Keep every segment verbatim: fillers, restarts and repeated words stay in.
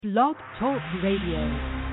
Blog Talk Radio.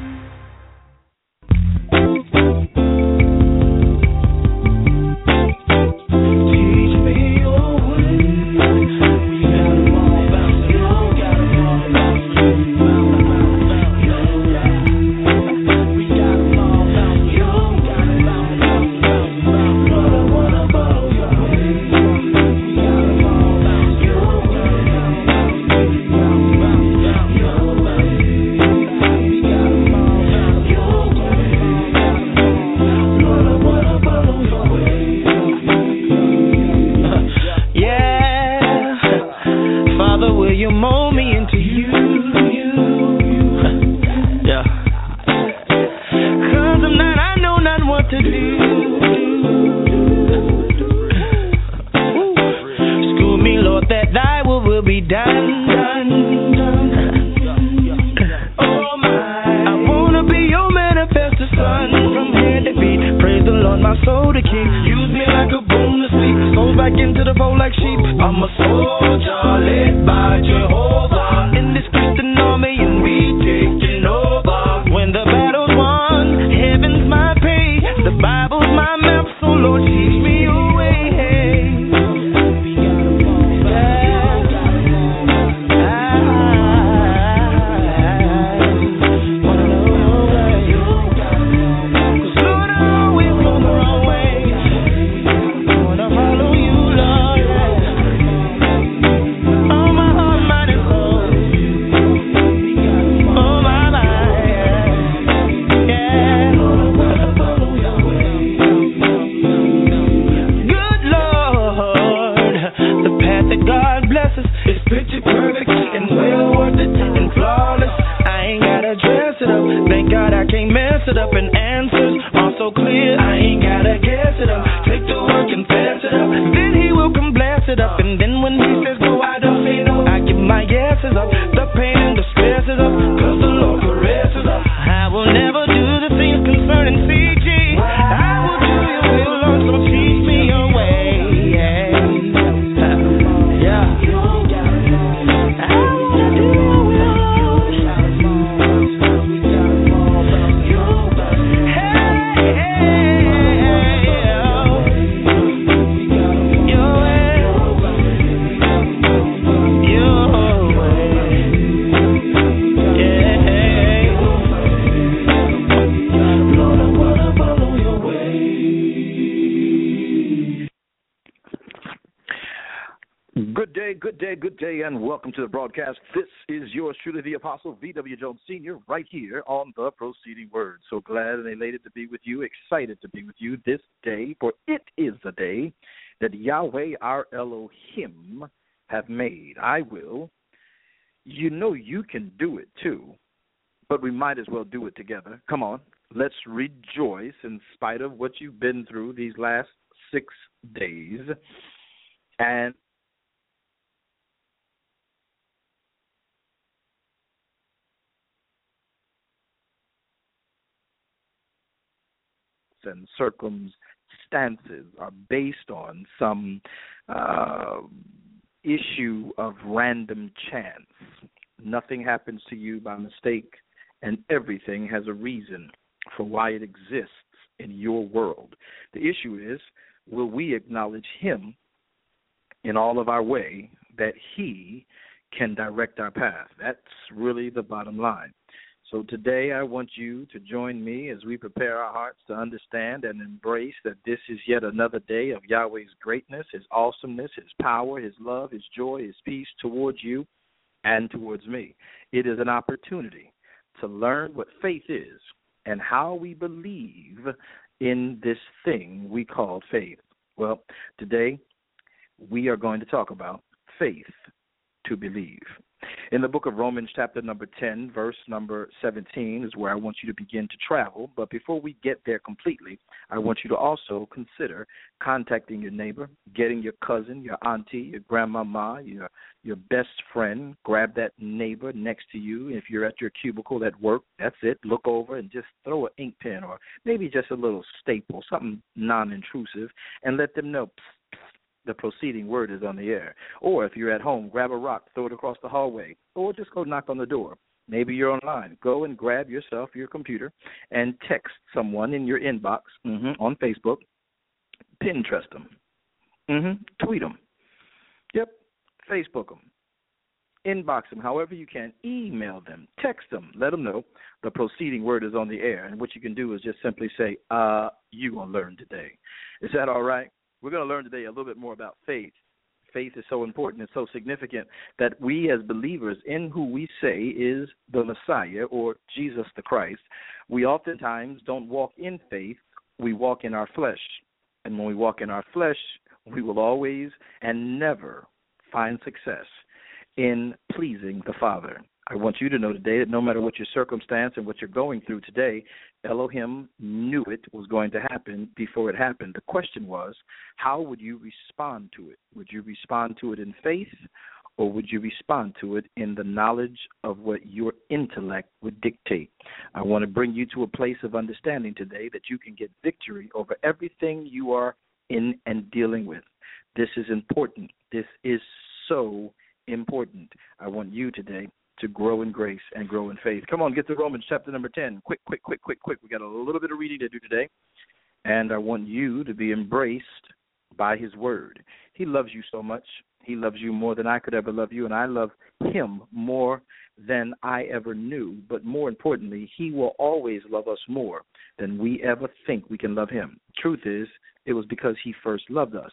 To the broadcast. This is yours truly, the Apostle V W. Jones Senior, right here on the Proceeding Word. So glad and elated to be with you, excited to be with you this day, for it is the day that Yahweh our Elohim have made. I will. You know you can do it too, but we might as well do it together. Come on, let's rejoice in spite of what you've been through these last six days. And and circumstances are based on some uh, issue of random chance. Nothing happens to you by mistake, and everything has a reason for why it exists in your world. The issue is, will we acknowledge Him in all of our way, that He can direct our path? That's really the bottom line. So today I want you to join me as we prepare our hearts to understand and embrace that this is yet another day of Yahweh's greatness, His awesomeness, His power, His love, His joy, His peace towards you and towards me. It is an opportunity to learn what faith is and how we believe in this thing we call faith. Well, today we are going to talk about faith to believe. In the book of Romans, chapter number ten, verse number seventeen is where I want you to begin to travel. But before we get there completely, I want you to also consider contacting your neighbor, getting your cousin, your auntie, your grandmama, your your best friend. Grab that neighbor next to you. If you're at your cubicle at work, that's it. Look over and just throw an ink pen or maybe just a little staple, something non-intrusive, and let them know, the proceeding word is on the air. Or if you're at home, grab a rock, throw it across the hallway, or just go knock on the door Maybe you're online. Go and grab yourself your computer and text someone in your inbox mm-hmm, on Facebook. Pinterest them. Mm-hmm, tweet them. Yep, Facebook them. Inbox them however you can. Email them. Text them. Let them know the proceeding word is on the air. And what you can do is just simply say, uh, you're going to learn today. Is that all right? We're going to learn today a little bit more about faith. Faith is so important and so significant that we as believers in who we say is the Messiah or Jesus the Christ, we oftentimes don't walk in faith, we walk in our flesh. And when we walk in our flesh, we will always and never find success in pleasing the Father. I want you to know today that no matter what your circumstance and what you're going through today, Elohim knew it was going to happen before it happened. The question was, how would you respond to it? Would you respond to it in faith, or would you respond to it in the knowledge of what your intellect would dictate? I want to bring you to a place of understanding today that you can get victory over everything you are in and dealing with. This is important. This is so important. I want you today to grow in grace and grow in faith. Come on, get to Romans chapter number ten. Quick, quick, quick, quick, quick. We got a little bit of reading to do today, and I want you to be embraced by his word. He loves you so much. He loves you more than I could ever love you, and I love him more than I ever knew. But more importantly, he will always love us more than we ever think we can love him. Truth is, it was because he first loved us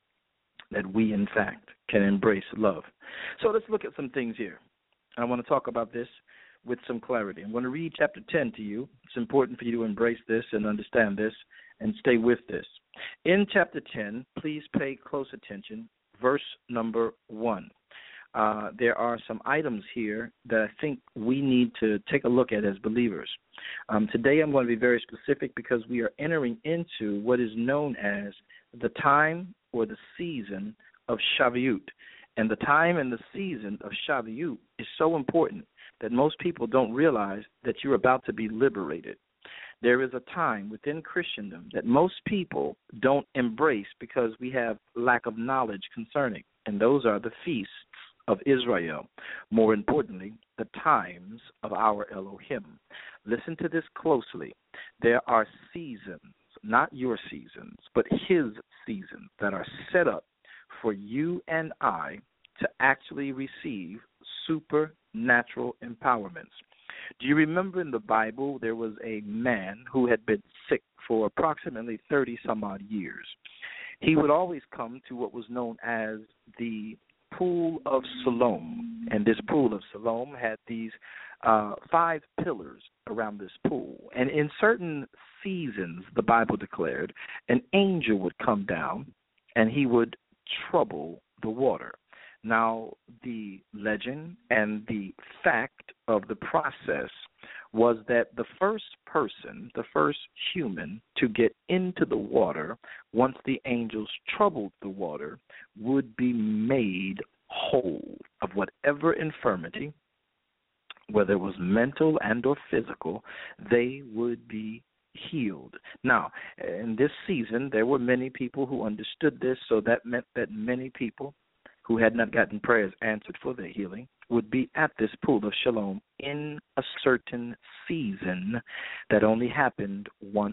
that we, in fact, can embrace love. So let's look at some things here. I want to talk about this with some clarity. I'm going to read chapter ten to you. It's important for you to embrace this and understand this and stay with this. In chapter ten, please pay close attention, verse number one. Uh, there are some items here that I think we need to take a look at as believers. Um, today I'm going to be very specific because we are entering into what is known as the time or the season of Shavuot. And the time and the season of Shavuot is so important that most people don't realize that you're about to be liberated. There is a time within Christendom that most people don't embrace because we have lack of knowledge concerning, and those are the feasts of Israel. More importantly, the times of our Elohim. Listen to this closely. There are seasons, not your seasons, but his seasons that are set up for you and I to actually receive supernatural empowerments. Do you remember in the Bible there was a man who had been sick for approximately thirty some odd years? He would always come to what was known as the Pool of Siloam, and this Pool of Siloam had these uh, five pillars around this pool. And in certain seasons, the Bible declared, an angel would come down and he would trouble the water. Now, the legend and the fact of the process was that the first person, the first human to get into the water, once the angels troubled the water, would be made whole of whatever infirmity, whether it was mental and or physical, they would be healed. Now, in this season, there were many people who understood this, so that meant that many people who had not gotten prayers answered for their healing would be at this Pool of Shalom in a certain season that only happened once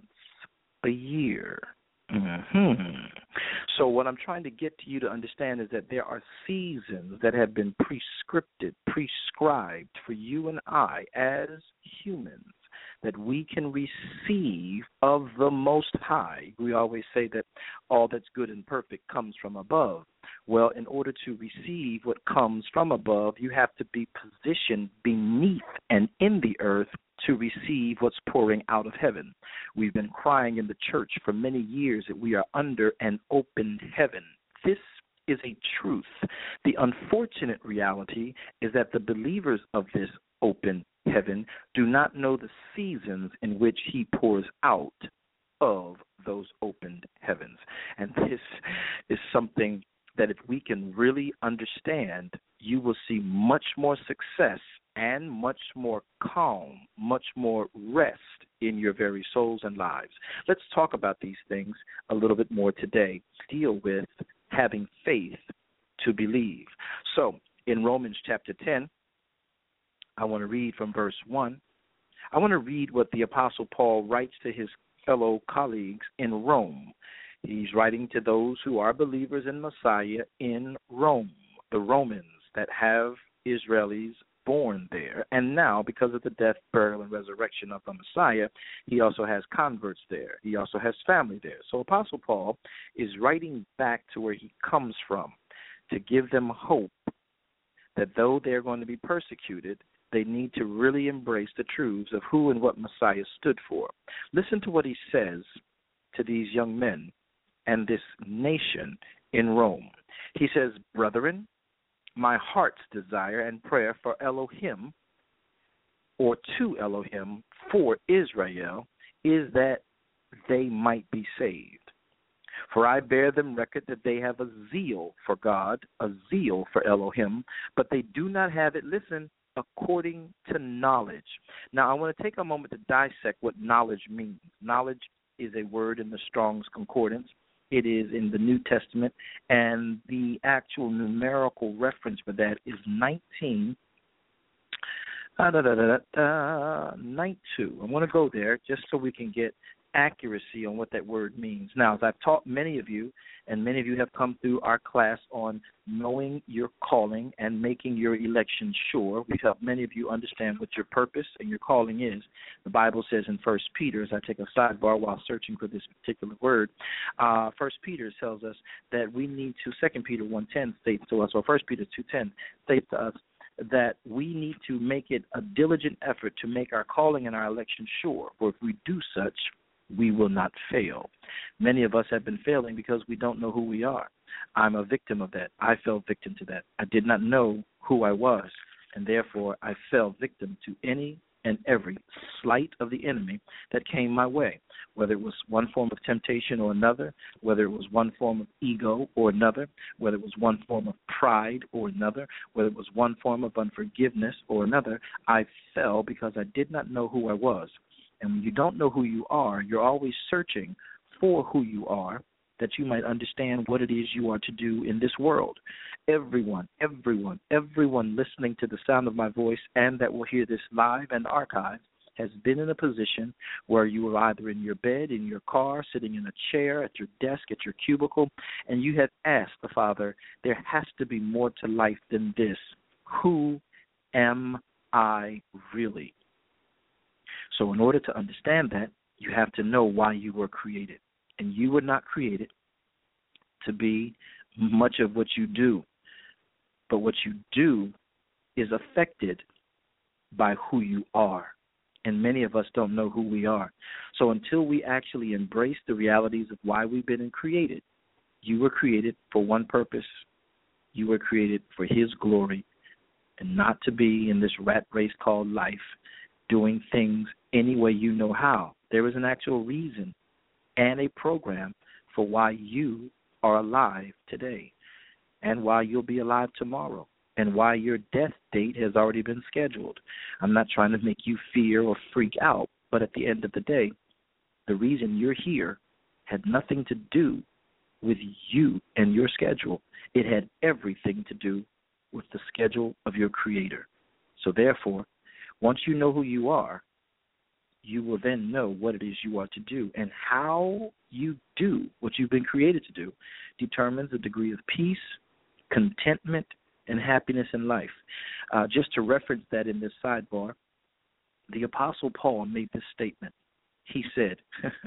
a year. Mm-hmm. So what I'm trying to get to you to understand is that there are seasons that have been prescripted, prescribed for you and I as humans that we can receive of the Most High. We always say that all that's good and perfect comes from above. Well, in order to receive what comes from above, you have to be positioned beneath and in the earth to receive what's pouring out of heaven. We've been crying in the church for many years that we are under an open heaven. This is a truth. The unfortunate reality is that the believers of this open heaven do not know the seasons in which he pours out of those opened heavens. And this is something that if we can really understand, you will see much more success and much more calm, much more rest in your very souls and lives. Let's talk about these things a little bit more today. Deal with having faith to believe. So in Romans chapter ten, I want to read from verse one. I want to read what the Apostle Paul writes to his fellow colleagues in Rome. He's writing to those who are believers in Messiah in Rome, the Romans that have Israelis born there. And now, because of the death, burial, and resurrection of the Messiah, he also has converts there. He also has family there. So Apostle Paul is writing back to where he comes from to give them hope that though they're going to be persecuted, they need to really embrace the truths of who and what Messiah stood for. Listen to what he says to these young men and this nation in Rome. He says, "Brethren, my heart's desire and prayer for Elohim, or to Elohim, for Israel, is that they might be saved. For I bear them record that they have a zeal for God, a zeal for Elohim, but they do not have it," listen, "according to knowledge." Now, I want to take a moment to dissect what knowledge means. Knowledge is a word in the Strong's Concordance. It is in the New Testament, and the actual numerical reference for that is nineteen, uh, da, da, da, da, ninety-two. I want to go there just so we can get accuracy on what that word means. Now, as I've taught many of you, and many of you have come through our class on knowing your calling and making your election sure, we've helped many of you understand what your purpose and your calling is. The Bible says in First Peter, as I take a sidebar while searching for this particular word, uh, First Peter tells us that we need to, Second Peter one ten states to us, or First Peter two ten states to us, that we need to make it a diligent effort to make our calling and our election sure. For if we do such, we will not fail. Many of us have been failing because we don't know who we are. I'm a victim of that. I fell victim to that. I did not know who I was, and therefore I fell victim to any and every slight of the enemy that came my way, whether it was one form of temptation or another, whether it was one form of ego or another, whether it was one form of pride or another, whether it was one form of unforgiveness or another. I fell because I did not know who I was. And when you don't know who you are, you're always searching for who you are, that you might understand what it is you are to do in this world. Everyone, everyone, everyone listening to the sound of my voice and that will hear this live and archived has been in a position where you are either in your bed, in your car, sitting in a chair, at your desk, at your cubicle, and you have asked the Father, there has to be more to life than this. Who am I really? So in order to understand that, you have to know why you were created. And you were not created to be much of what you do. But what you do is affected by who you are. And many of us don't know who we are. So until we actually embrace the realities of why we've been created, you were created for one purpose. You were created for His glory and not to be in this rat race called life, doing things any way you know how. There is an actual reason and a program for why you are alive today and why you'll be alive tomorrow and why your death date has already been scheduled. I'm not trying to make you fear or freak out, but at the end of the day, the reason you're here had nothing to do with you and your schedule. It had everything to do with the schedule of your Creator. So therefore, once you know who you are, you will then know what it is you are to do. And how you do what you've been created to do determines the degree of peace, contentment, and happiness in life. Uh, just to reference that in this sidebar, the Apostle Paul made this statement. He said,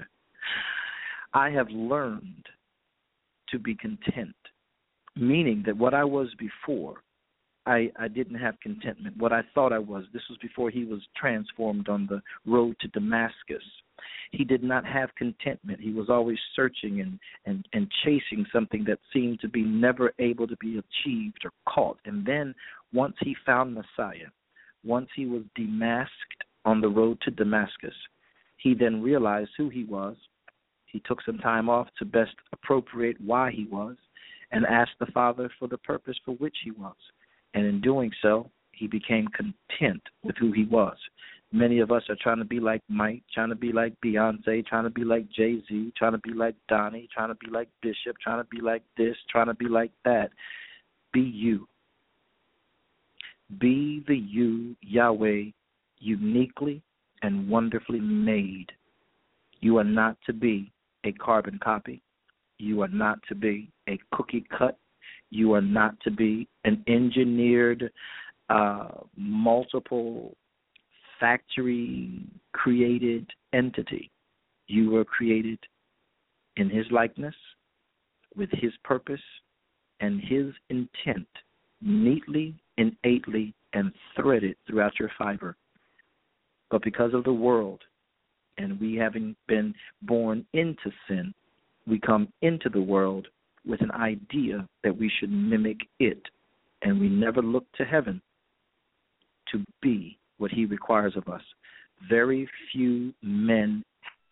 I have learned to be content, meaning that what I was before, I, I didn't have contentment. What I thought I was, this was before he was transformed on the road to Damascus. He did not have contentment. He was always searching and, and, and chasing something that seemed to be never able to be achieved or caught. And then once he found Messiah, once he was demasked on the road to Damascus, he then realized who he was. He took some time off to best appropriate why he was and asked the Father for the purpose for which he was. And in doing so, he became content with who he was. Many of us are trying to be like Mike, trying to be like Beyonce, trying to be like Jay-Z, trying to be like Donnie, trying to be like Bishop, trying to be like this, trying to be like that. Be you. Be the you, Yahweh, uniquely and wonderfully made. You are not to be a carbon copy. You are not to be a cookie cut. You are not to be an engineered, uh, multiple factory created entity. You were created in his likeness, with his purpose and his intent, neatly, innately, and threaded throughout your fiber. But because of the world, and we having been born into sin, we come into the world with an idea that we should mimic it, and we never look to heaven to be what he requires of us. Very few men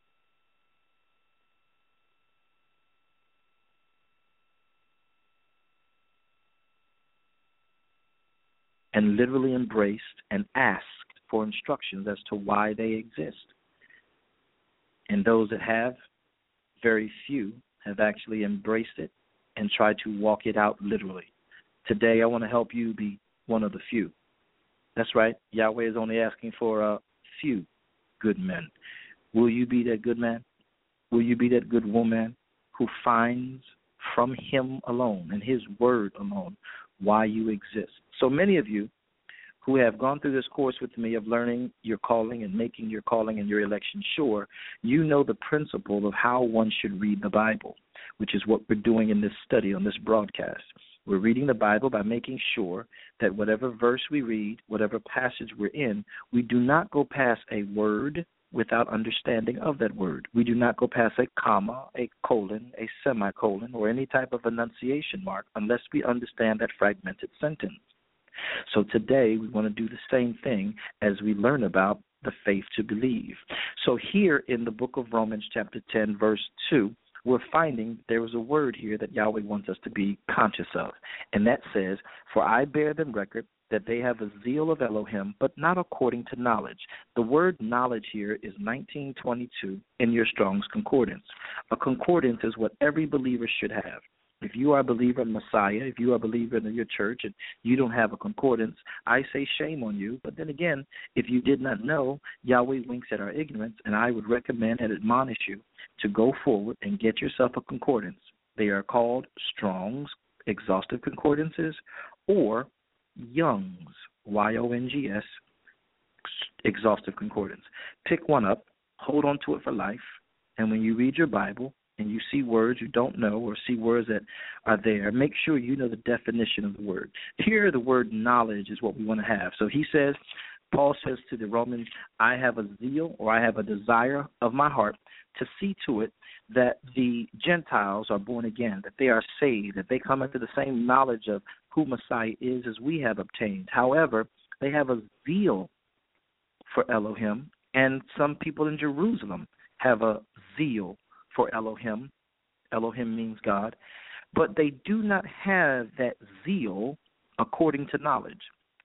and literally embraced and asked for instructions as to why they exist. And those that have, very few have actually embraced it and tried to walk it out literally. Today, I want to help you be one of the few. That's right. Yahweh is only asking for a few good men. Will you be that good man? Will you be that good woman who finds from him alone and his word alone why you exist? So many of you who have gone through this course with me of learning your calling and making your calling and your election sure, you know the principle of how one should read the Bible, which is what we're doing in this study on this broadcast. We're reading the Bible by making sure that whatever verse we read, whatever passage we're in, we do not go past a word without understanding of that word. We do not go past a comma, a colon, a semicolon, or any type of enunciation mark unless we understand that fragmented sentence. So today we want to do the same thing as we learn about the faith to believe. So here in the book of Romans chapter ten, verse two, we're finding there is a word here that Yahweh wants us to be conscious of, and that says, "For I bear them record that they have a zeal of Elohim, but not according to knowledge." The word knowledge here is nineteen twenty-two in your Strong's Concordance. A concordance is what every believer should have. If you are a believer in Messiah, if you are a believer in your church and you don't have a concordance, I say shame on you. But then again, if you did not know, Yahweh winks at our ignorance, and I would recommend and admonish you to go forward and get yourself a concordance. They are called Strong's Exhaustive Concordances or Young's, Y O N G S, Exhaustive Concordance. Pick one up, hold on to it for life, and when you read your Bible, and you see words you don't know or see words that are there, make sure you know the definition of the word. Here, the word knowledge is what we want to have. So he says, Paul says to the Romans, I have a zeal or I have a desire of my heart to see to it that the Gentiles are born again, that they are saved, that they come into the same knowledge of who Messiah is as we have obtained. However, they have a zeal for Elohim, and some people in Jerusalem have a zeal for Elohim. Elohim means God. But they do not have that zeal according to knowledge.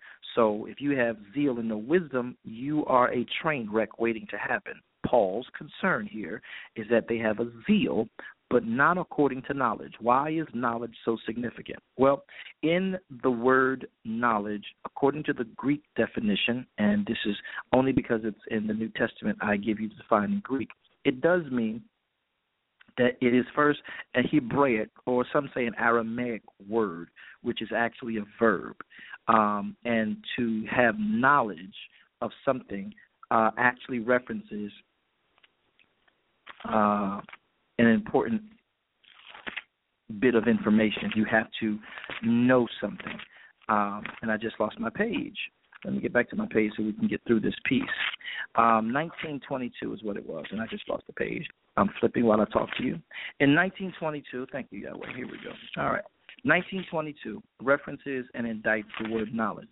So if you have zeal and no wisdom, you are a train wreck waiting to happen. Paul's concern here is that they have a zeal, but not according to knowledge. Why is knowledge so significant? Well, in the word knowledge, according to the Greek definition, and this is only because it's in the New Testament, I give you the define in Greek, it does mean that it is first a Hebraic, or some say an Aramaic word, which is actually a verb. Um, and to have knowledge of something uh, actually references uh, an important bit of information. You have to know something. Um, and I just lost my page. Let me get back to my page so we can get through this piece. Um, nineteen twenty-two is what it was, and I just lost the page. I'm flipping while I talk to you. In nineteen twenty-two, thank you, Yahweh. Here we go. All right. nineteen twenty-two references and indicts the word knowledge.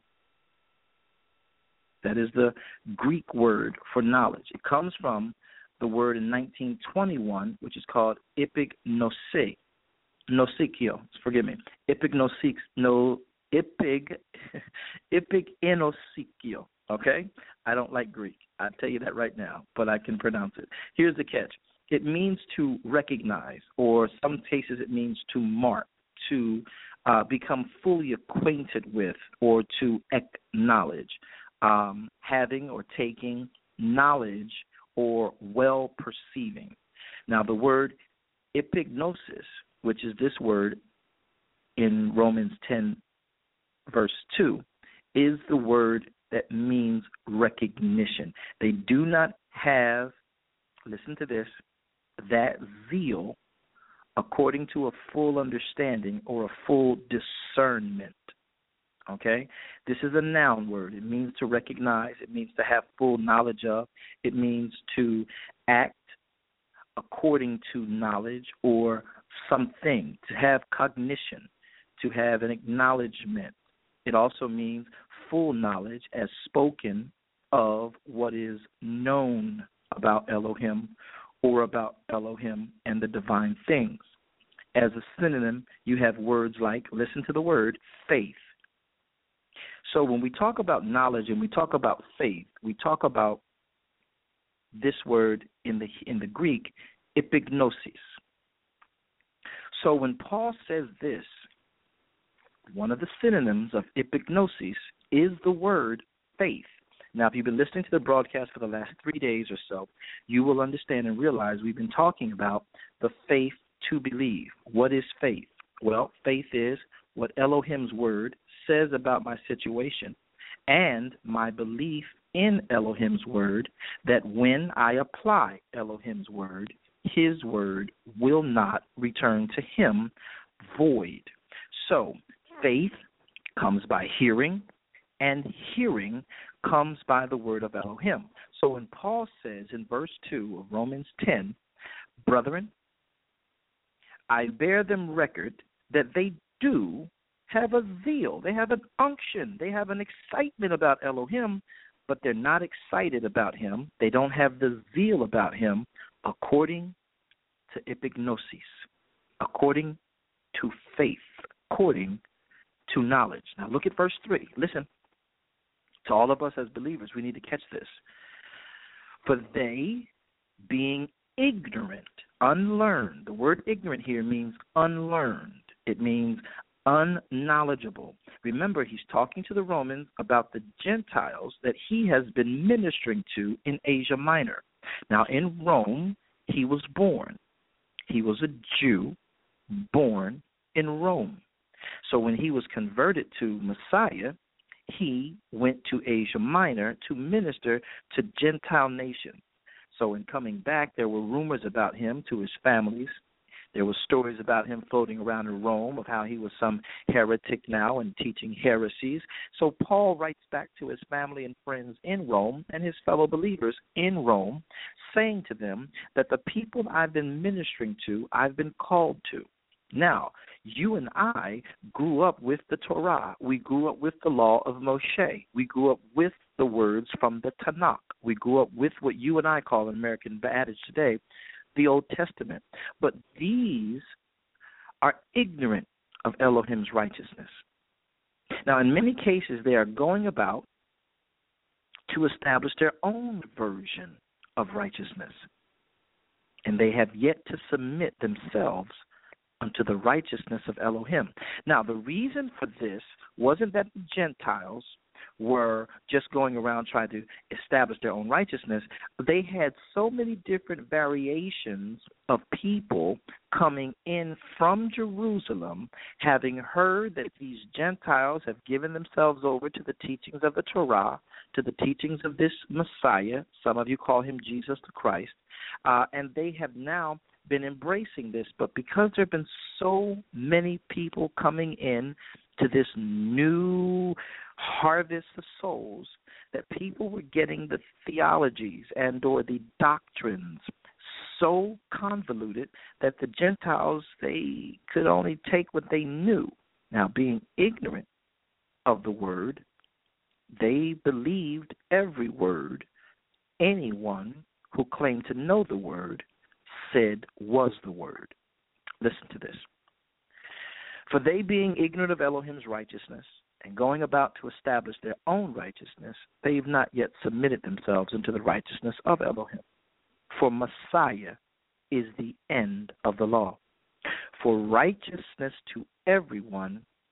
That is the Greek word for knowledge. It comes from the word in nineteen twenty-one, which is called epignosei. Nosikio, forgive me. Epignosik, no, epig, epignosikio, okay? I don't like Greek. I'll tell you that right now, but I can pronounce it. Here's the catch. It means to recognize, or some cases it means to mark, to uh, become fully acquainted with, or to acknowledge, um, having or taking knowledge or well perceiving. Now, the word epignosis, which is this word in Romans ten, verse two, is the word that means recognition. They do not have, listen to this, that zeal according to a full understanding or a full discernment. Okay? This is a noun word. It means to recognize. It means to have full knowledge of. It means to act according to knowledge or something, to have cognition, to have an acknowledgement. It also means full knowledge as spoken of what is known about Elohim or about Elohim and the divine things. As a synonym, you have words like, listen to the word, faith. So when we talk about knowledge and we talk about faith, we talk about this word in the in the Greek, epignosis. So when Paul says this, one of the synonyms of epignosis is the word faith. Now, if you've been listening to the broadcast for the last three days or so, you will understand and realize we've been talking about the faith to believe. What is faith? Well, faith is what Elohim's word says about my situation and my belief in Elohim's word, that when I apply Elohim's word, his word will not return to him void. So faith comes by hearing, and hearing comes by the word of Elohim. So when Paul says in verse two of Romans ten, brethren, I bear them record that they do have a zeal, they have an unction, they have an excitement about Elohim, but they're not excited about him. They don't have the zeal about him according to epignosis, according to faith, according to knowledge. Now look at verse three. Listen, to all of us as believers, we need to catch this. For they, being ignorant, unlearned, the word ignorant here means unlearned. It means unknowledgeable. Remember, he's talking to the Romans about the Gentiles that he has been ministering to in Asia Minor. Now, in Rome, he was born. He was a Jew born in Rome. So when he was converted to Messiah, he went to Asia Minor to minister to Gentile nations. So in coming back, there were rumors about him to his families. There were stories about him floating around in Rome of how he was some heretic now and teaching heresies. So Paul writes back to his family and friends in Rome and his fellow believers in Rome, saying to them that the people I've been ministering to, I've been called to. Now, you and I grew up with the Torah. We grew up with the law of Moshe. We grew up with the words from the Tanakh. We grew up with what you and I call in American adage today, the Old Testament. But these are ignorant of Elohim's righteousness. Now, in many cases, they are going about to establish their own version of righteousness, and they have yet to submit themselves unto the righteousness of Elohim. Now, the reason for this wasn't that the Gentiles were just going around trying to establish their own righteousness. They had so many different variations of people coming in from Jerusalem, having heard that these Gentiles have given themselves over to the teachings of the Torah, to the teachings of this Messiah. Some of you call him Jesus the Christ. Uh, and they have now been embracing this, but because there have been so many people coming in to this new harvest of souls, that people were getting the theologies and or the doctrines so convoluted that the Gentiles, they could only take what they knew. Now, being ignorant of the word, they believed every word anyone who claimed to know the word said was the word. Listen to this. For they, being ignorant of Elohim's righteousness and going about to establish their own righteousness, they have not yet submitted themselves into the righteousness of Elohim. For Messiah is the end of the law, for righteousness to everyone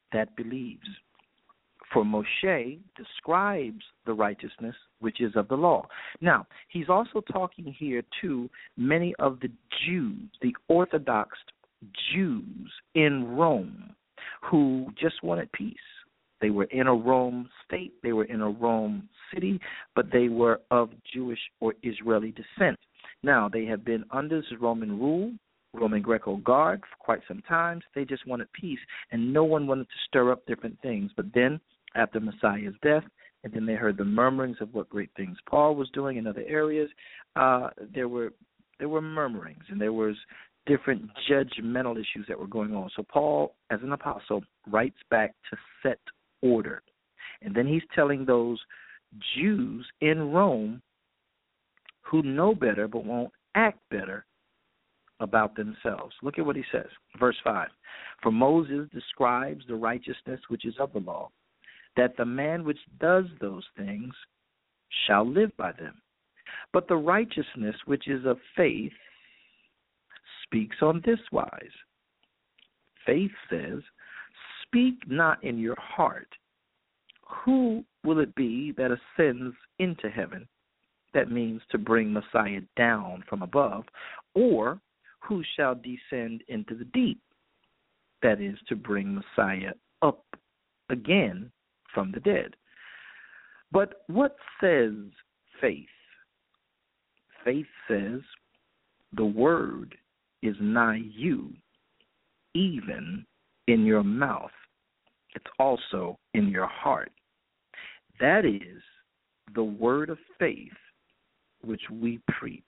that believes. For Moshe describes the righteousness which is of the law. Now, he's also talking here to many of the Jews, the Orthodox Jews in Rome, who just wanted peace. They were in a Rome state, they were in a Rome city, but they were of Jewish or Israeli descent. Now, they have been under Roman rule, Roman Greco guard for quite some time. They just wanted peace, and no one wanted to stir up different things. But then, after Messiah's death, and then they heard the murmurings of what great things Paul was doing in other areas, uh, there were there were murmurings, and there was different judgmental issues that were going on. So Paul, as an apostle, writes back to set order. And then he's telling those Jews in Rome who know better but won't act better about themselves. Look at what he says. Verse five. For Moses describes the righteousness which is of the law, that the man which does those things shall live by them. But the righteousness which is of faith speaks on this wise. Faith says, speak not in your heart, who will it be that ascends into heaven? That means to bring Messiah down from above. Or who shall descend into the deep? That is to bring Messiah up again from the dead. But what says faith? Faith says, the word is nigh you, even in your mouth. It's also in your heart. That is the word of faith which we preach.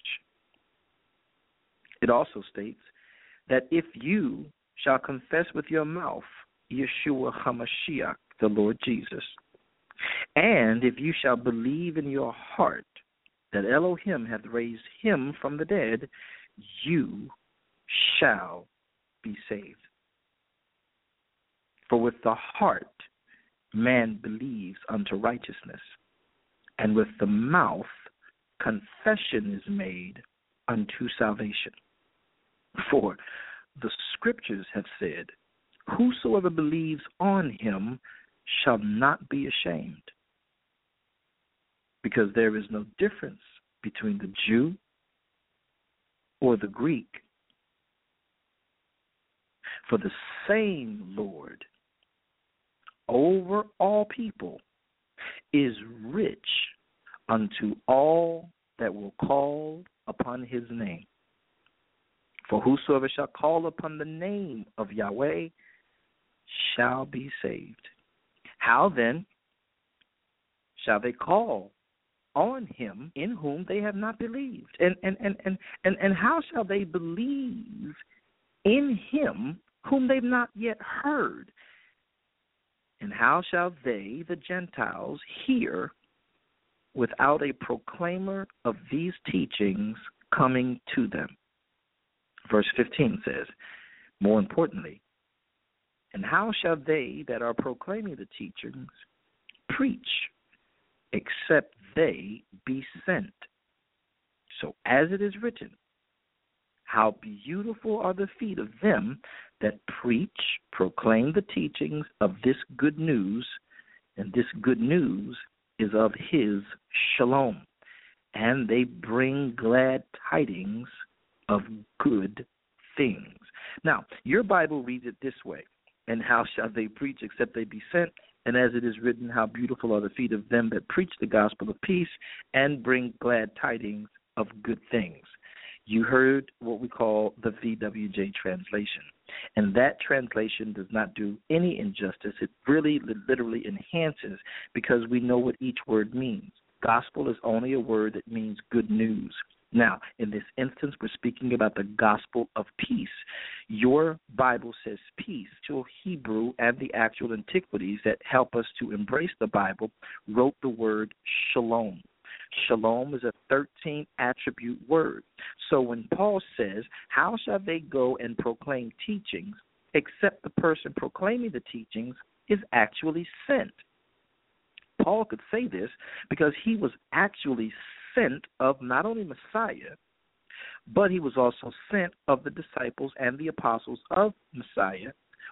It also states that if you shall confess with your mouth Yeshua HaMashiach, the Lord Jesus, and if you shall believe in your heart that Elohim hath raised him from the dead, you shall be saved. For with the heart man believes unto righteousness, and with the mouth confession is made unto salvation. For the scriptures have said, whosoever believes on him shall not be ashamed, because there is no difference between the Jew or the Greek. For the same Lord over all people is rich unto all that will call upon his name. For whosoever shall call upon the name of Yahweh shall be saved. How then shall they call on him in whom they have not believed? And and, and, and, and, and how shall they believe in him whom they've not yet heard? And how shall they, the Gentiles, hear without a proclaimer of these teachings coming to them? Verse fifteen says, more importantly, and how shall they that are proclaiming the teachings preach, except they be sent? So as it is written, how beautiful are the feet of them that preach, proclaim the teachings of this good news, and this good news is of his shalom, and they bring glad tidings of good things. Now, your Bible reads it this way, and how shall they preach except they be sent? And as it is written, how beautiful are the feet of them that preach the gospel of peace and bring glad tidings of good things. You heard what we call the V W J translation. And that translation does not do any injustice. It really literally enhances, because we know what each word means. Gospel is only a word that means good news. Now, in this instance, we're speaking about the gospel of peace. Your Bible says peace. To Hebrew and the actual antiquities that help us to embrace the Bible wrote the word shalom. Shalom is a thirteen attribute word. So when Paul says, how shall they go and proclaim teachings, except the person proclaiming the teachings is actually sent? Paul could say this because he was actually sent of not only Messiah, but he was also sent of the disciples and the apostles of Messiah,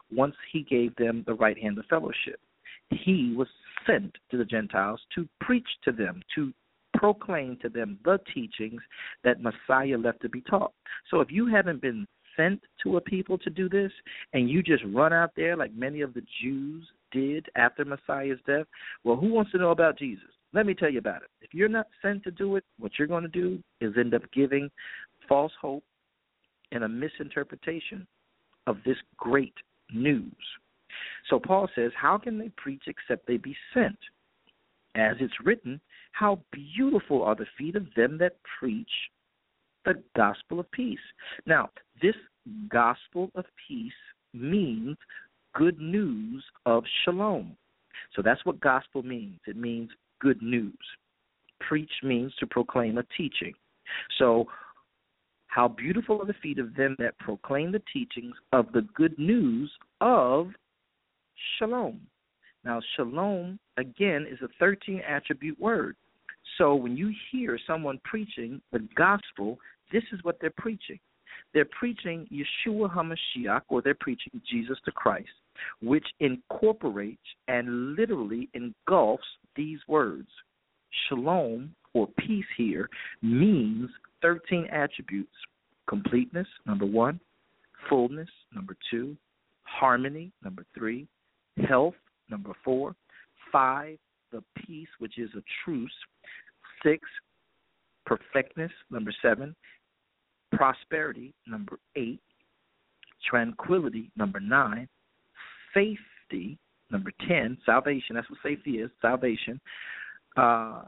once he gave them the right hand of fellowship. He was sent to the Gentiles to preach to them, to proclaim to them the teachings that Messiah left to be taught. So if you haven't been sent to a people to do this, and you just run out there like many of the Jews did after Messiah's death, well, who wants to know about Jesus? Let me tell you about it. If you're not sent to do it, what you're going to do is end up giving false hope and a misinterpretation of this great news. So Paul says, how can they preach except they be sent? As it's written, how beautiful are the feet of them that preach the gospel of peace. Now, this gospel of peace means good news of shalom. So that's what gospel means. It means good news. Preach means to proclaim a teaching. So how beautiful are the feet of them that proclaim the teachings of the good news of shalom. Now, shalom, again, is a thirteen-attribute word. So when you hear someone preaching the gospel, this is what they're preaching. They're preaching Yeshua HaMashiach, or they're preaching Jesus the Christ, which incorporates and literally engulfs these words. Shalom, or peace here, means thirteen attributes. Completeness, number one. Fullness, number two. Harmony, number three. Health, number four. Five, the peace, which is a truce. Six, perfectness, number seven. Prosperity, number eight. Tranquility, number nine. Safety, number ten. Salvation, that's what safety is, salvation. Uh,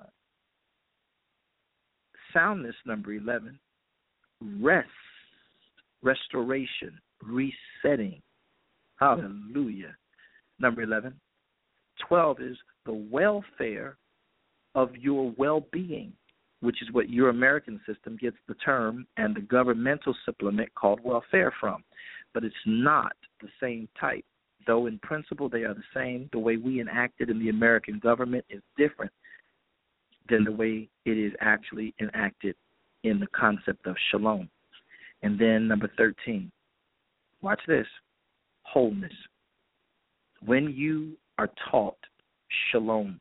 soundness, number eleven. Rest, restoration, resetting. Hallelujah. Number eleven. twelve is the welfare of your well-being, which is what your American system gets the term and the governmental supplement called welfare from. But it's not the same type. Though in principle they are the same, the way we enact it in the American government is different than the way it is actually enacted in the concept of shalom. And then number thirteen, watch this, wholeness. When you are taught shalom,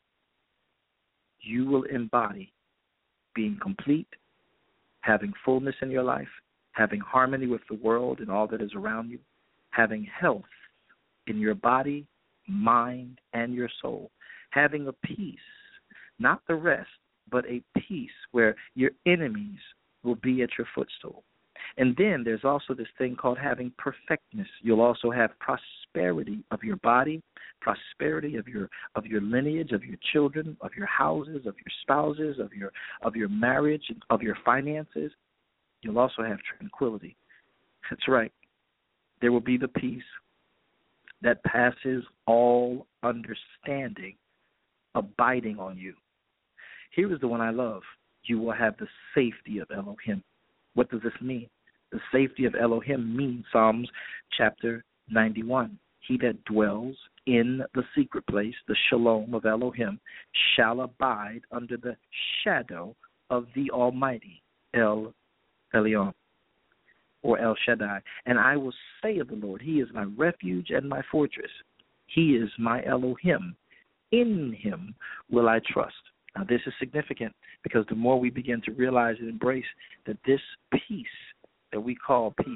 you will embody being complete, having fullness in your life, having harmony with the world and all that is around you, having health in your body, mind, and your soul, having a peace, not the rest, but a peace where your enemies will be at your footstool. And then there's also this thing called having perfectness. You'll also have prosperity of your body, prosperity of your of your lineage, of your children, of your houses, of your spouses, of your of your marriage, of your finances. You'll also have tranquility. That's right. There will be the peace that passes all understanding abiding on you. Here is the one I love. You will have the safety of Elohim. What does this mean? The safety of Elohim means Psalms chapter ninety-one. He that dwells in the secret place, the shalom of Elohim, shall abide under the shadow of the Almighty, El Elyon, or El Shaddai. And I will say of the Lord, He is my refuge and my fortress. He is my Elohim. In Him will I trust. Now, this is significant because the more we begin to realize and embrace that this peace that we call peace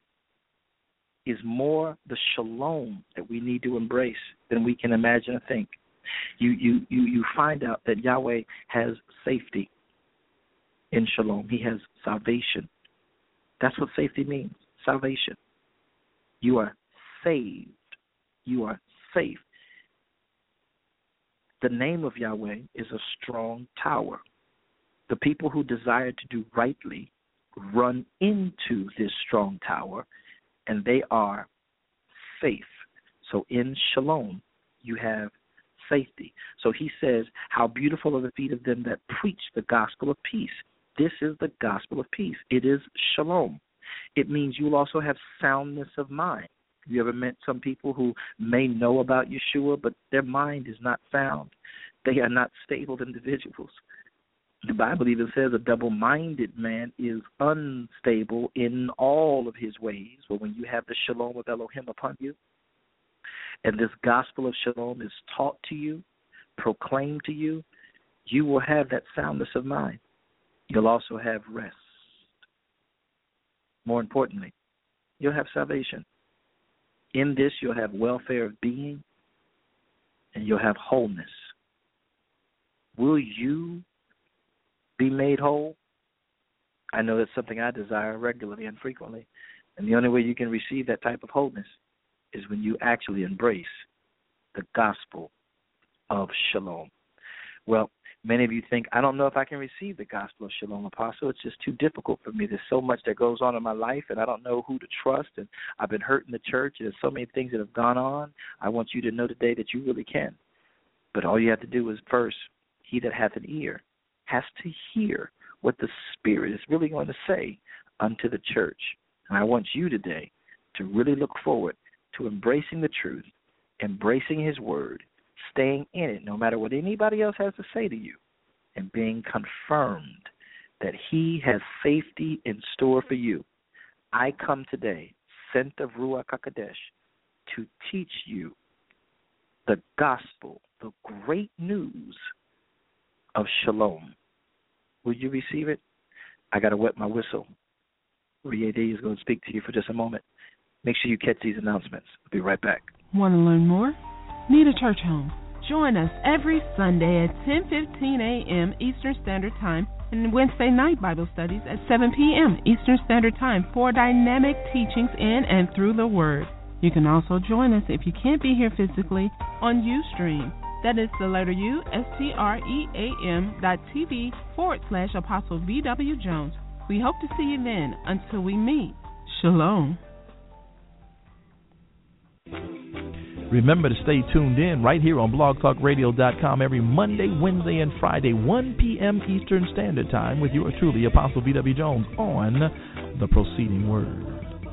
is more the shalom that we need to embrace than we can imagine or think. You, you, you, you find out that Yahweh has safety in shalom. He has salvation. That's what safety means, salvation. You are saved. You are safe. The name of Yahweh is a strong tower. The people who desire to do rightly run into this strong tower, and they are safe. So in shalom, you have safety. So he says, how beautiful are the feet of them that preach the gospel of peace. This is the gospel of peace. It is shalom. It means you'll also have soundness of mind. Have you ever met some people who may know about Yeshua, but their mind is not sound? They are not stable individuals. The Bible even says a double-minded man is unstable in all of his ways. But when you have the shalom of Elohim upon you, and this gospel of shalom is taught to you, proclaimed to you, you will have that soundness of mind. You'll also have rest. More importantly, you'll have salvation. In this, you'll have welfare of being, and you'll have wholeness. Will you be made whole? I know that's something I desire regularly and frequently. And the only way you can receive that type of wholeness is when you actually embrace the gospel of shalom. Well, many of you think, I don't know if I can receive the gospel of shalom, Apostle. It's just too difficult for me. There's so much that goes on in my life, and I don't know who to trust, and I've been hurt in the church, and there's so many things that have gone on. I want you to know today that you really can. But all you have to do is first, he that hath an ear has to hear what the Spirit is really going to say unto the church. And I want you today to really look forward to embracing the truth, embracing his word, staying in it no matter what anybody else has to say to you, and being confirmed that he has safety in store for you. I come today, sent of Ruach HaKodesh, to teach you the gospel, the great news of shalom. Will you receive it? I got to wet my whistle. Rie D is going to speak to you for just a moment. Make sure you catch these announcements. I'll be right back. Want to learn more? Need a church home? Join us every Sunday at ten fifteen a.m. Eastern Standard Time and Wednesday night Bible studies at seven p.m. Eastern Standard Time for dynamic teachings in and through the Word. You can also join us if you can't be here physically on Ustream. That is the letter U, S-T-R-E-A-M dot T-V forward slash Apostle V W Jones. We hope to see you then. Until we meet, Shalom. Remember to stay tuned in right here on blog talk radio dot com every Monday, Wednesday, and Friday, one p.m. Eastern Standard Time with yours truly, Apostle V W Jones, on The Proceeding Word.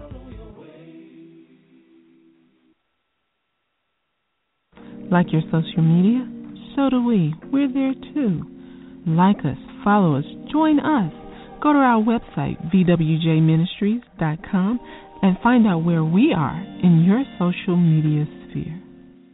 Like your social media? So do we. We're there too. Like us, follow us, join us. Go to our website, V W J ministries dot com, and find out where we are in your social media sphere.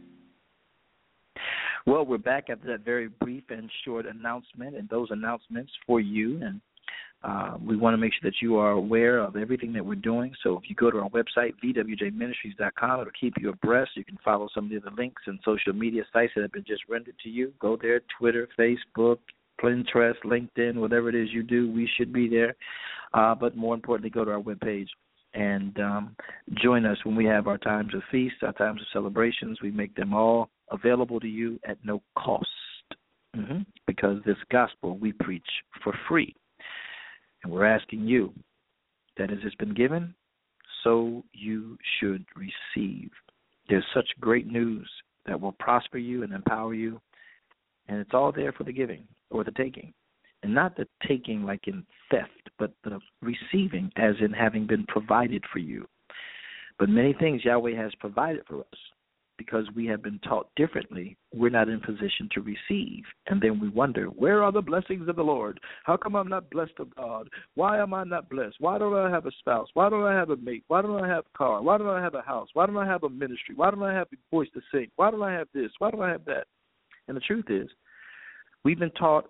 Well, we're back after that very brief and short announcement, and those announcements for you. And uh, we want to make sure that you are aware of everything that we're doing. So if you go to our website, V W J ministries dot com, it'll keep you abreast. You can follow some of the other links and social media sites that have been just rendered to you. Go there, Twitter, Facebook, Pinterest, LinkedIn, whatever it is you do, we should be there. Uh, but more importantly, go to our webpage and um, join us when we have our times of feast, our times of celebrations. We make them all available to you at no cost, mm-hmm. because this gospel we preach for free. And we're asking you that as it's been given, so you should receive. There's such great news that will prosper you and empower you, and it's all there for the giving or the taking. And not the taking like in theft, but the receiving as in having been provided for you. But many things Yahweh has provided for us. Because we have been taught differently, we're not in position to receive. And then we wonder, where are the blessings of the Lord? How come I'm not blessed of God? Why am I not blessed? Why don't I have a spouse? Why don't I have a mate? Why don't I have a car? Why don't I have a house? Why don't I have a ministry? Why don't I have a voice to sing? Why don't I have this? Why don't I have that? And the truth is, we've been taught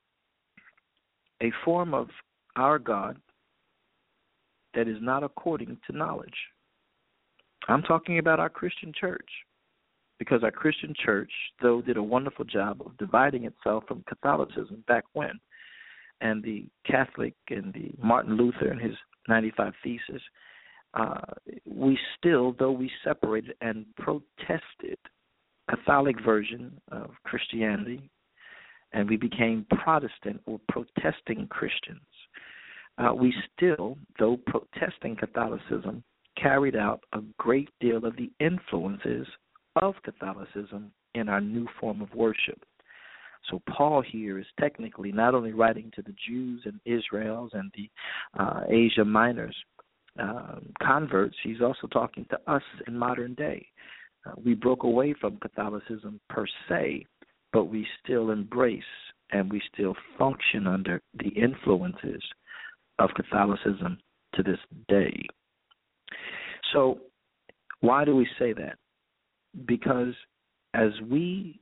a form of our God that is not according to knowledge. I'm talking about our Christian church. Because our Christian church, though, did a wonderful job of dividing itself from Catholicism back when, and the Catholic and the Martin Luther and his ninety-five Theses, uh, we still, though we separated and protested Catholic version of Christianity, and we became Protestant or protesting Christians, uh, we still, though protesting Catholicism, carried out a great deal of the influences of Catholicism in our new form of worship. So Paul here is technically not only writing to the Jews and Israels and the uh, Asia Minor's uh, converts, he's also talking to us in modern day. Uh, we broke away from Catholicism per se, but we still embrace and we still function under the influences of Catholicism to this day. So why do we say that? Because as we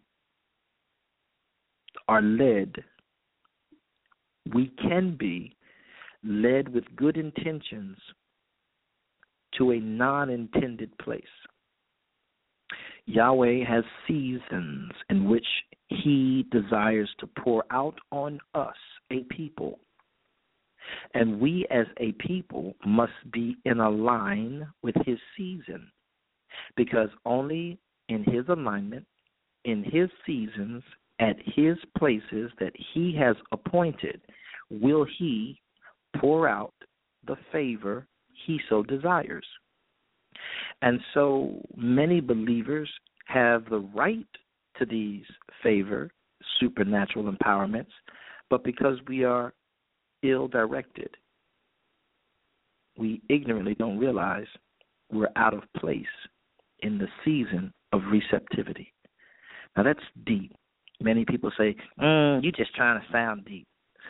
are led, we can be led with good intentions to a non-intended place. Yahweh has seasons in which he desires to pour out on us, a people. And we as a people must be in a line with his season, because only in his alignment, in his seasons, at his places that he has appointed, will he pour out the favor he so desires. And so many believers have the right to these favor, supernatural empowerments, but because we are ill-directed, we ignorantly don't realize we're out of place in the season of receptivity. Now that's deep. Many people say, mm, you're just trying to sound deep.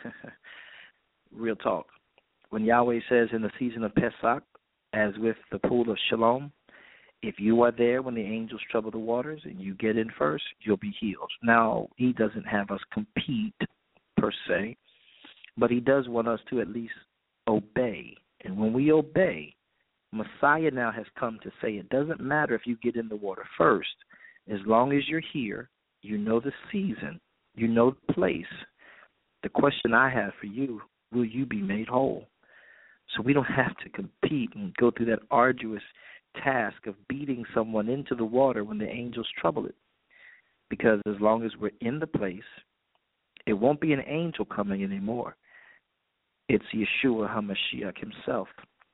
Real talk. When Yahweh says in the season of Pesach, as with the pool of Shalom, if you are there when the angels trouble the waters and you get in first, you'll be healed. Now, he doesn't have us compete per se, but he does want us to at least obey. And when we obey, Messiah now has come to say it doesn't matter if you get in the water first. As long as you're here, you know the season, you know the place. The question I have for you, will you be made whole? So we don't have to compete and go through that arduous task of beating someone into the water when the angels trouble it. Because as long as we're in the place, it won't be an angel coming anymore. It's Yeshua HaMashiach himself.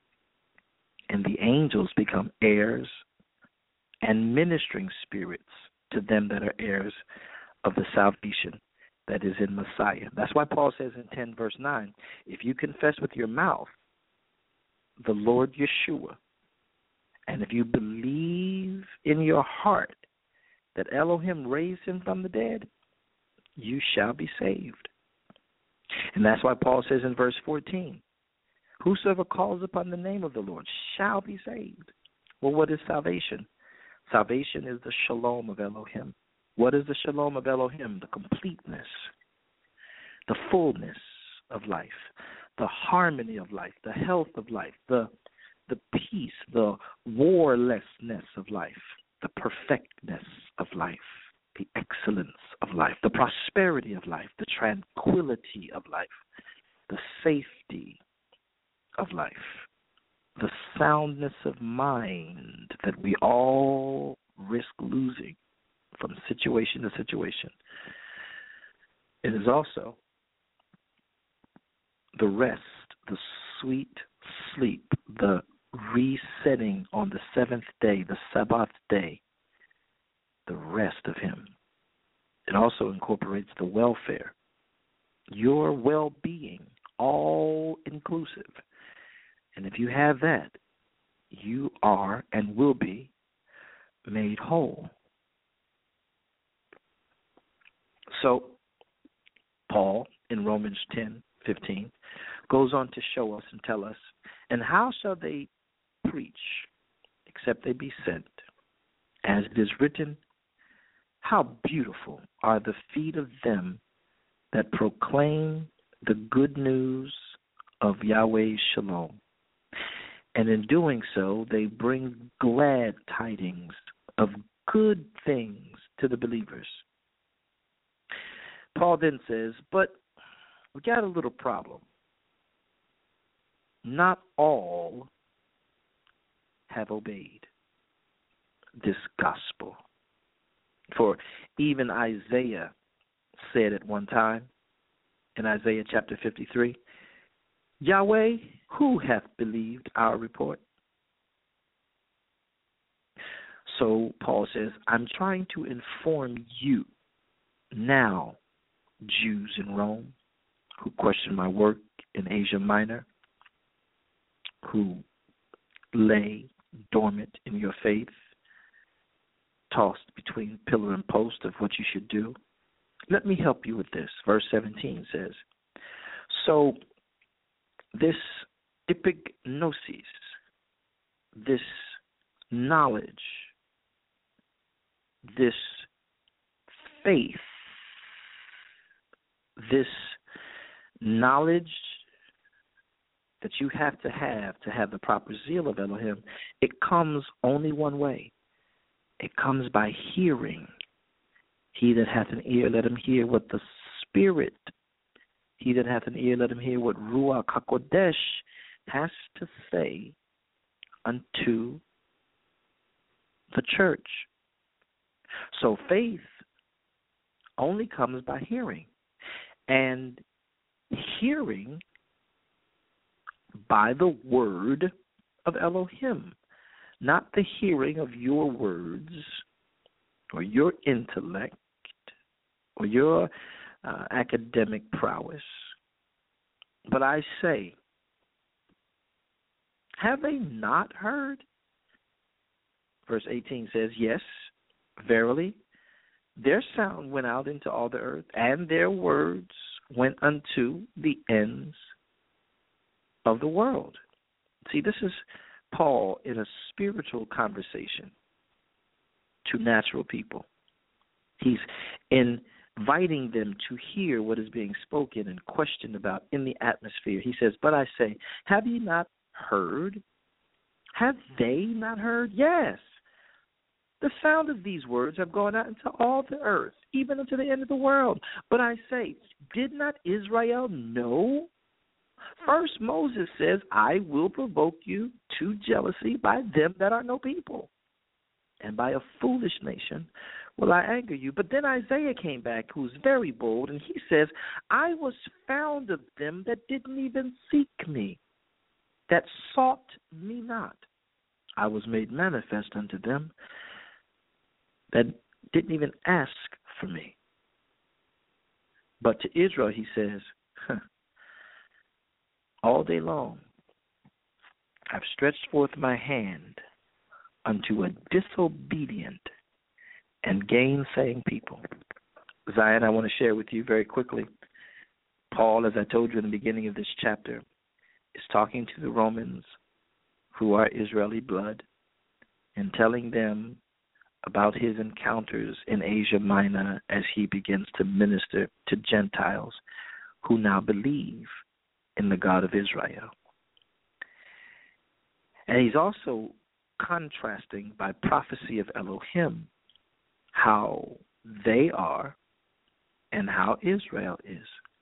And the angels become heirs and ministering spirits to them that are heirs of the salvation that is in Messiah. That's why Paul says in ten verse nine, if you confess with your mouth the Lord Yeshua, and if you believe in your heart that Elohim raised him from the dead, you shall be saved. And that's why Paul says in verse fourteen, whosoever calls upon the name of the Lord shall be saved. Well, what is salvation? Salvation is the shalom of Elohim. What is the shalom of Elohim? The completeness, the fullness of life, the harmony of life, the health of life, the the peace, the warlessness of life, the perfectness of life, the excellence of life, the prosperity of life, the tranquility of life, the safety of life, the soundness of mind that we all risk losing from situation to situation. It is also the rest, the sweet sleep, the resetting on the seventh day, the Sabbath day, the rest of him. It also incorporates the welfare, your well-being, all inclusive. And if you have that, you are and will be made whole. So, Paul, in Romans ten fifteen, goes on to show us and tell us, and how shall they preach except they be sent? As it is written, how beautiful are the feet of them that proclaim the good news of Yahweh's shalom. And in doing so, they bring glad tidings of good things to the believers. Paul then says, but we got a little problem. Not all have obeyed this gospel. For even Isaiah said at one time, in Isaiah chapter fifty-three, Yahweh, who hath believed our report? So Paul says, I'm trying to inform you now, Jews in Rome, who question my work in Asia Minor, who lay dormant in your faith, tossed between pillar and post of what you should do. Let me help you with this. Verse seventeen says, so this epignosis, this knowledge, this faith, this knowledge that you have to have to have the proper zeal of Elohim, it comes only one way. It comes by hearing. He that hath an ear, let him hear what the Spirit, he that hath an ear, let him hear what Ruach HaKodesh has to say unto the church. So faith only comes by hearing. And hearing by the word of Elohim, not the hearing of your words or your intellect or your uh, academic prowess. But I say, have they not heard? Verse eighteen says, yes, verily, their sound went out into all the earth, and their words went unto the ends of the world. See, this is Paul in a spiritual conversation to natural people. He's inviting them to hear what is being spoken and questioned about in the atmosphere. He says, but I say, have ye not heard? Have they not heard? Yes. The sound of these words have gone out into all the earth, even unto the end of the world. But I say, did not Israel know? First, Moses says, I will provoke you to jealousy by them that are no people, and by a foolish nation will I anger you. But then Isaiah came back, who's very bold, and he says, I was found of them that didn't even seek me, that sought me not. I was made manifest unto them that didn't even ask for me. But to Israel, he says, huh, all day long I've stretched forth my hand unto a disobedient and gainsaying people. Zion, I want to share with you very quickly. Paul, as I told you in the beginning of this chapter, is talking to the Romans who are Israeli blood and telling them about his encounters in Asia Minor as he begins to minister to Gentiles who now believe in the God of Israel. And he's also contrasting by prophecy of Elohim how they are and how Israel is.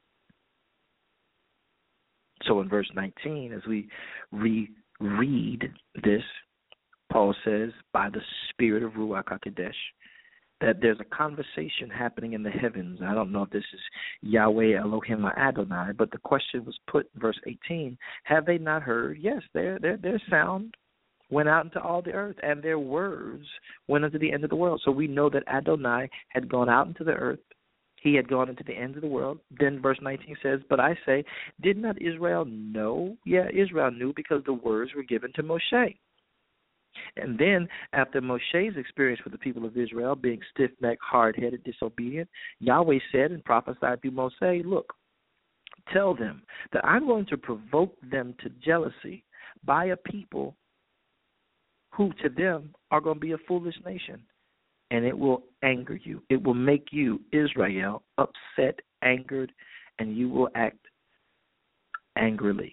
So in verse nineteen, as we reread this, Paul says, by the Spirit of Ruach HaKodesh, that there's a conversation happening in the heavens. I don't know if this is Yahweh, Elohim, or Adonai, but the question was put in verse eighteen, have they not heard? Yes, their, their, their sound went out into all the earth, and their words went unto the end of the world. So we know that Adonai had gone out into the earth. He had gone into the end of the world. Then verse nineteen says, but I say, did not Israel know? Yeah, Israel knew because the words were given to Moshe. And then, after Moshe's experience with the people of Israel being stiff-necked, hard-headed, disobedient, Yahweh said and prophesied through Moshe, look, tell them that I'm going to provoke them to jealousy by a people who to them are going to be a foolish nation. And it will anger you. It will make you, Israel, upset, angered, and you will act angrily.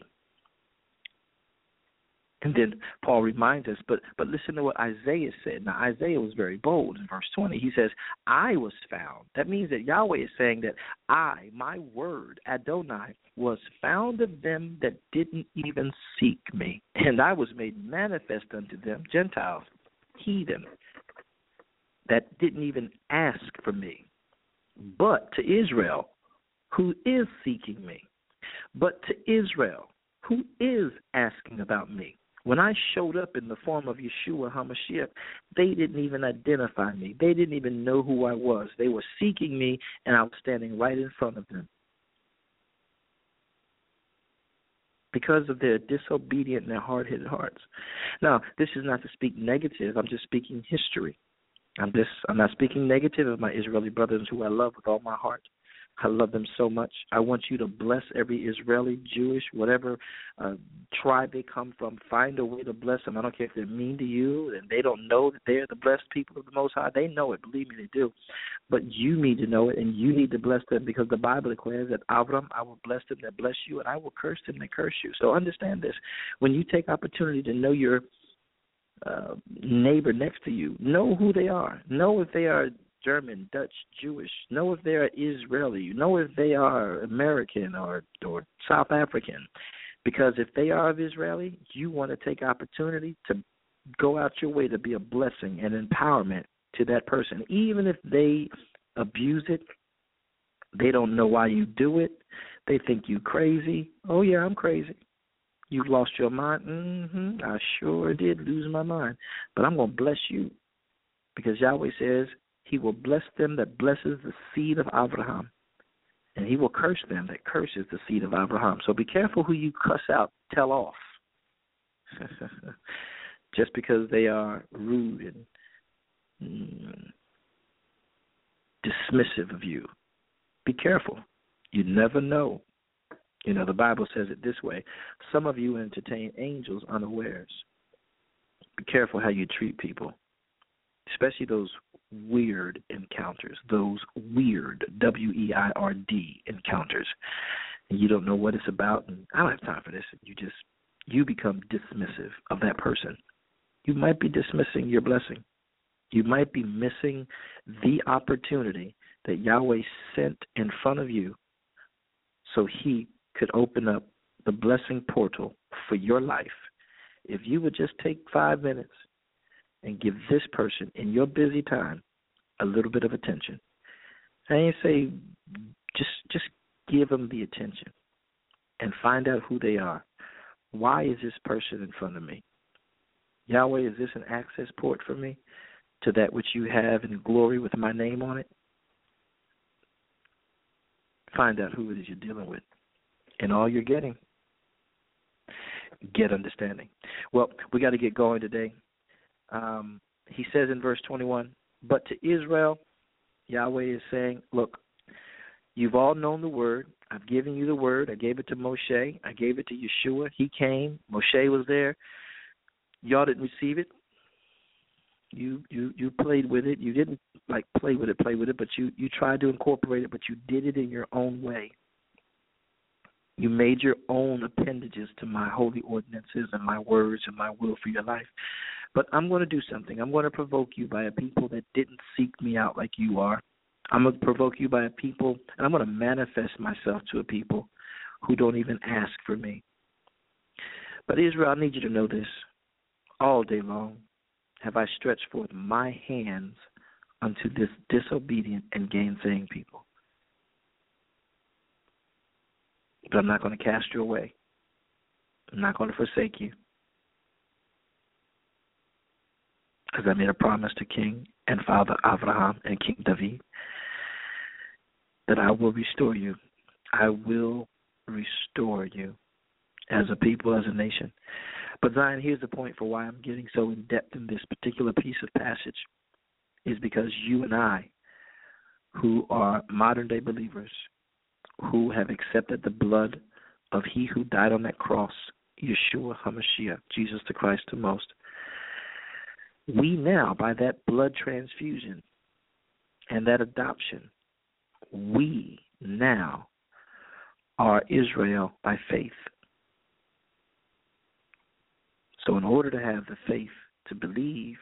And then Paul reminds us, but but listen to what Isaiah said. Now, Isaiah was very bold in verse twenty. He says, I was found. That means that Yahweh is saying that I, my word, Adonai, was found of them that didn't even seek me. And I was made manifest unto them, Gentiles, heathen, that didn't even ask for me. But to Israel, who is seeking me, but to Israel, who is asking about me. When I showed up in the form of Yeshua HaMashiach, they didn't even identify me. They didn't even know who I was. They were seeking me, and I was standing right in front of them. Because of their disobedient and their hard-headed hearts. Now, this is not to speak negative. I'm just speaking history. I'm just I'm not speaking negative of my Israeli brothers who I love with all my heart. I love them so much. I want you to bless every Israeli, Jewish, whatever uh, tribe they come from. Find a way to bless them. I don't care if they're mean to you and they don't know that they're the blessed people of the Most High. They know it. Believe me, they do. But you need to know it, and you need to bless them, because the Bible declares that Avram, I will bless them that bless you, and I will curse them that curse you. So understand this. When you take opportunity to know your uh, neighbor next to you, know who they are. Know if they are German, Dutch, Jewish. Know if they're Israeli. Know if they are American or or South African. Because if they are of Israeli, you want to take opportunity to go out your way to be a blessing and empowerment to that person. Even if they abuse it, they don't know why you do it. They think you crazy. Oh, yeah, I'm crazy. You've lost your mind. Mm-hmm. I sure did lose my mind. But I'm going to bless you, because Yahweh says, He will bless them that blesses the seed of Abraham, and He will curse them that curses the seed of Abraham. So be careful who you cuss out, tell off, just because they are rude and mm, dismissive of you. Be careful. You never know. You know, the Bible says it this way. Some of you entertain angels unawares. Be careful how you treat people, especially those weird encounters, those weird, W E I R D encounters. And you don't know what it's about, and I don't have time for this. You just, you become dismissive of that person. You might be dismissing your blessing. You might be missing the opportunity that Yahweh sent in front of you so He could open up the blessing portal for your life. If you would just take five minutes and give this person in your busy time a little bit of attention. I ain't say just just give them the attention and find out who they are. Why is this person in front of me? Yahweh, is this an access port for me to that which you have in glory with my name on it? Find out who it is you're dealing with. And all you're getting, get understanding. Well, we got to get going today. Um, he says in verse twenty-one, but to Israel, Yahweh is saying, look, you've all known the word. I've given you the word. I gave it to Moshe. I gave it to Yeshua. He came. Moshe was there. Y'all didn't receive it. You you you played with it. You didn't like play with it, play with it, but you, you tried to incorporate it, but you did it in your own way. You made your own appendages to my holy ordinances and my words and my will for your life. But I'm going to do something. I'm going to provoke you by a people that didn't seek me out like you are. I'm going to provoke you by a people, and I'm going to manifest myself to a people who don't even ask for me. But Israel, I need you to know this. All day long have I stretched forth my hands unto this disobedient and gainsaying people. But I'm not going to cast you away. I'm not going to forsake you. Because I made a promise to King and Father Abraham and King David that I will restore you. I will restore you as a people, as a nation. But Zion, here's the point for why I'm getting so in depth in this particular piece of passage, is because you and I, who are modern-day believers, who have accepted the blood of He who died on that cross, Yeshua HaMashiach, Jesus the Christ the Most, we now, by that blood transfusion and that adoption, we now are Israel by faith. So in order to have the faith to believe,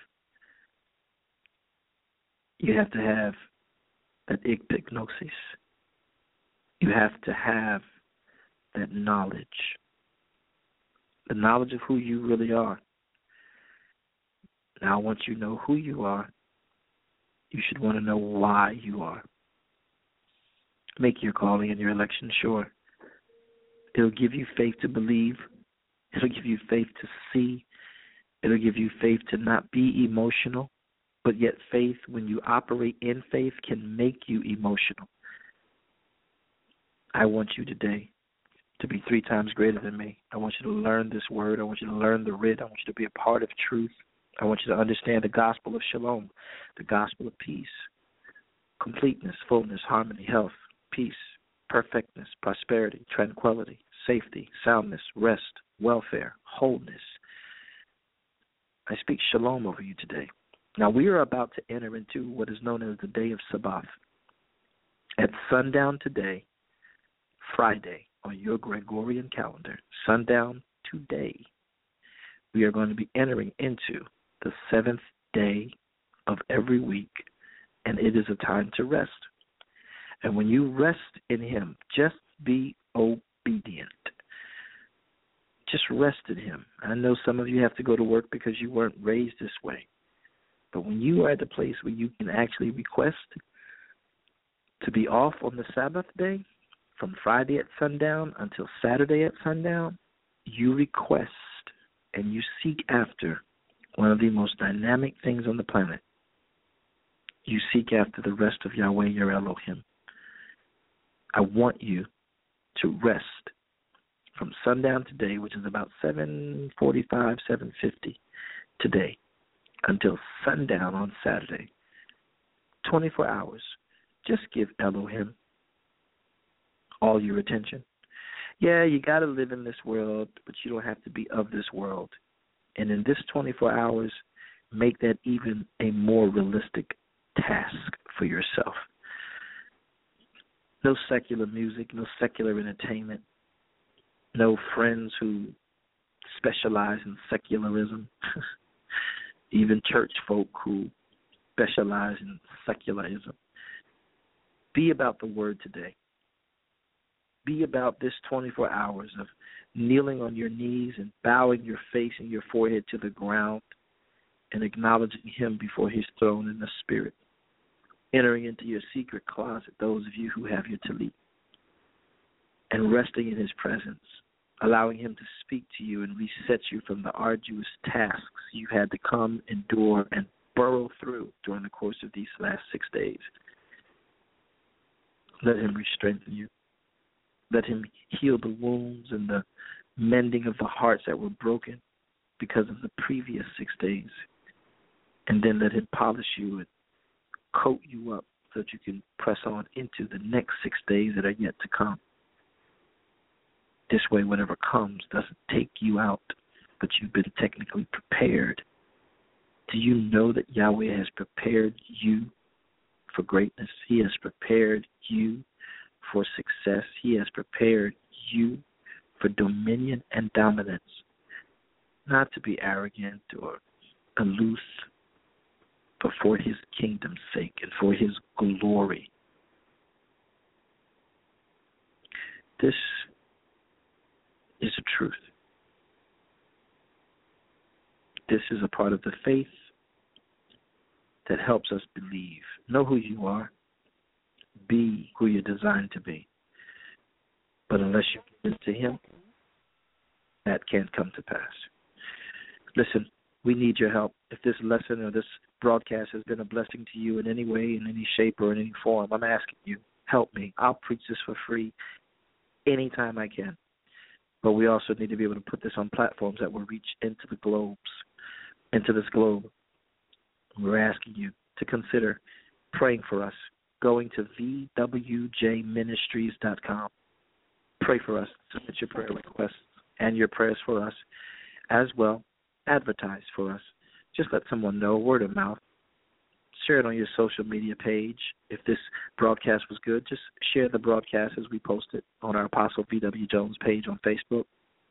you have to have that epignosis. You have to have that knowledge, the knowledge of who you really are. Now, once you know who you are, you should want to know why you are. Make your calling and your election sure. It'll give you faith to believe. It'll give you faith to see. It'll give you faith to not be emotional, but yet faith, when you operate in faith, can make you emotional. I want you today to be three times greater than me. I want you to learn this word. I want you to learn the writ. I want you to be a part of truth. I want you to understand the gospel of shalom, the gospel of peace, completeness, fullness, harmony, health, peace, perfectness, prosperity, tranquility, safety, soundness, rest, welfare, wholeness. I speak shalom over you today. Now, we are about to enter into what is known as the day of Sabbath. At sundown today, Friday, on your Gregorian calendar, sundown today, we are going to be entering into the seventh day of every week, and it is a time to rest. And when you rest in Him, just be obedient. Just rest in Him. I know some of you have to go to work because you weren't raised this way. But when you are at the place where you can actually request to be off on the Sabbath day, from Friday at sundown until Saturday at sundown, you request and you seek after one of the most dynamic things on the planet. You seek after the rest of Yahweh, your Elohim. I want you to rest from sundown today, which is about seven forty-five, seven fifty today, until sundown on Saturday. twenty-four hours. Just give Elohim all your attention. Yeah, you got to live in this world, but you don't have to be of this world. And in this twenty-four hours, make that even a more realistic task for yourself. No secular music, no secular entertainment, no friends who specialize in secularism, even church folk who specialize in secularism. Be about the word today. Be about this twenty-four hours of kneeling on your knees and bowing your face and your forehead to the ground and acknowledging Him before His throne in the Spirit. Entering into your secret closet, those of you who have your tallit, and resting in His presence, allowing Him to speak to you and reset you from the arduous tasks you had to come, endure, and burrow through during the course of these last six days. Let Him re-strengthen you. Let Him heal the wounds and the mending of the hearts that were broken because of the previous six days. And then let Him polish you and coat you up so that you can press on into the next six days that are yet to come. This way, whatever comes doesn't take you out, but you've been technically prepared. Do you know that Yahweh has prepared you for greatness? He has prepared you for success. He has prepared you for dominion and dominance, not to be arrogant or aloof, but for His kingdom's sake and for His glory. This is the truth. This is a part of the faith that helps us believe. Know who you are. Be who you're designed to be. But unless you give to Him, that can't come to pass. Listen, we need your help. If this lesson or this broadcast has been a blessing to you in any way, in any shape, or in any form, I'm asking you, help me. I'll preach this for free anytime I can. But we also need to be able to put this on platforms that will reach into the globes, into this globe. We're asking you to consider praying for us, going to v w j ministries dot com. Pray for us. Submit your prayer requests and your prayers for us as well. Advertise for us. Just let someone know, word of mouth. Share it on your social media page. If this broadcast was good, just share the broadcast as we post it on our Apostle V W Jones page on Facebook.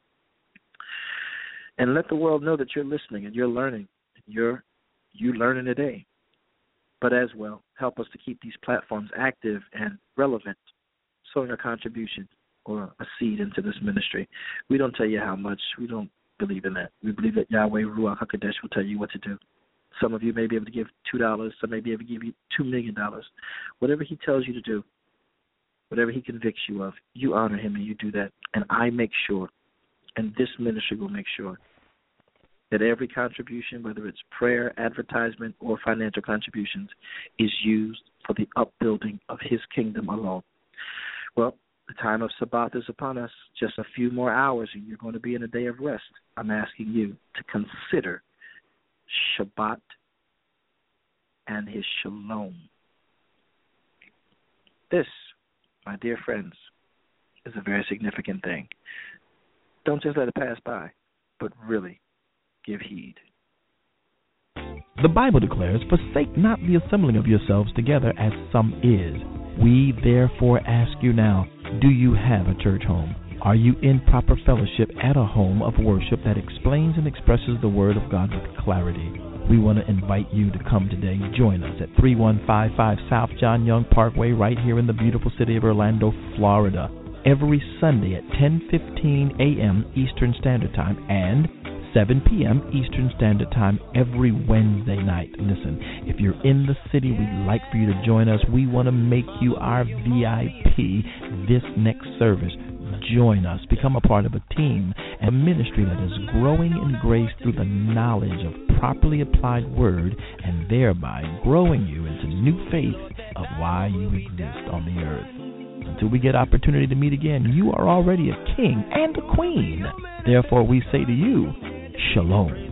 And let the world know that you're listening and you're learning. You're you learning today. But as well, help us to keep these platforms active and relevant, sowing a contribution or a seed into this ministry. We don't tell you how much. We don't believe in that. We believe that Yahweh Ruach HaKodesh will tell you what to do. Some of you may be able to give two dollars. Some may be able to give you two million dollars. Whatever He tells you to do, whatever He convicts you of, you honor Him and you do that. And I make sure, and this ministry will make sure, that every contribution, whether it's prayer, advertisement, or financial contributions, is used for the upbuilding of His kingdom alone. Well, the time of Sabbath is upon us. Just a few more hours, and you're going to be in a day of rest. I'm asking you to consider Shabbat and His shalom. This, my dear friends, is a very significant thing. Don't just let it pass by, but really give heed. The Bible declares, forsake not the assembling of yourselves together as some is. We therefore ask you now, do you have a church home? Are you in proper fellowship at a home of worship that explains and expresses the Word of God with clarity? We want to invite you to come today. Join us at thirty-one fifty-five South John Young Parkway right here in the beautiful city of Orlando, Florida. Every Sunday at ten fifteen a.m. Eastern Standard Time and seven p.m. Eastern Standard Time every Wednesday night. Listen, if you're in the city, we'd like for you to join us. We want to make you our V I P this next service. Join us. Become a part of a team and a ministry that is growing in grace through the knowledge of properly applied word and thereby growing you into new faith of why you exist on the earth. Until we get opportunity to meet again, you are already a king and a queen. Therefore, we say to you, Shalom.